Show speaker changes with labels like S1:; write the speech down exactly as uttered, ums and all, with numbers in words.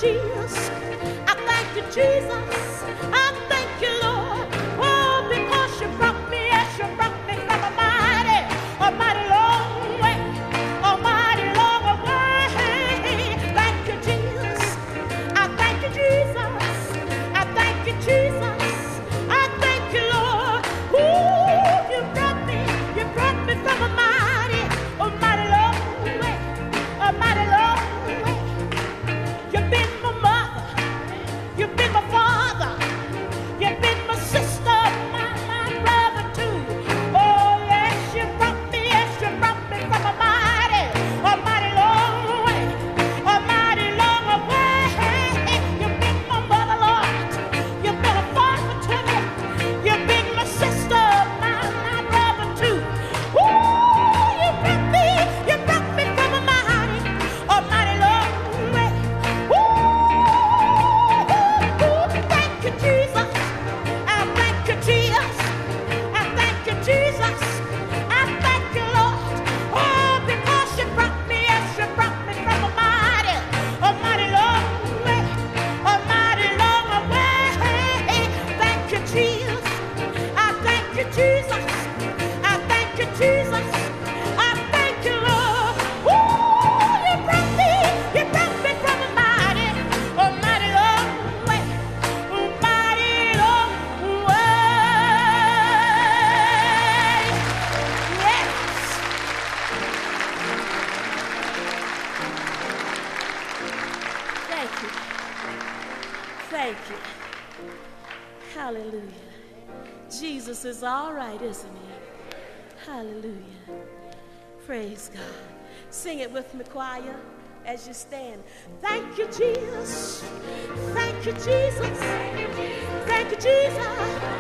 S1: Jesus. I thank you, Jesus. I thank you, Lord. Oh, because you brought me, yes, you brought me from a mighty, a mighty long way, a mighty long way. Thank you, Jesus. I thank you, Jesus. I thank you, Jesus. I thank you, Lord. Ooh, you brought me, you brought me from a mighty, a mighty long way, a mighty long way. You've been my mother, you've been my father, you've been my sister, my, my brother too. Oh yes, you brought me, yes, you brought me from a mighty, a mighty long way, a mighty long way. You've been my mother, Lord, you've been a father to me, you've been my sister, my, my brother too. Ooh, you brought me, you brought me from a mighty, a mighty long way. Thank you, Jesus. I thank you, Jesus. I thank you, Jesus. I thank you, Lord. Oh, because you brought me, yes, you brought me from a mighty, a mighty long way, a mighty long way. Thank you, Jesus. I thank you, Jesus. I thank you, Jesus. I thank you, Lord. Ooh, you brought me, you brought me from a mighty, a mighty long way, a mighty long way. Yes. Thank you. Thank you. Hallelujah. Jesus is all right, isn't he? Hallelujah. Praise God. Sing it with me, choir, as you stand. Thank you, Jesus. Thank you, Jesus. Thank you, Jesus.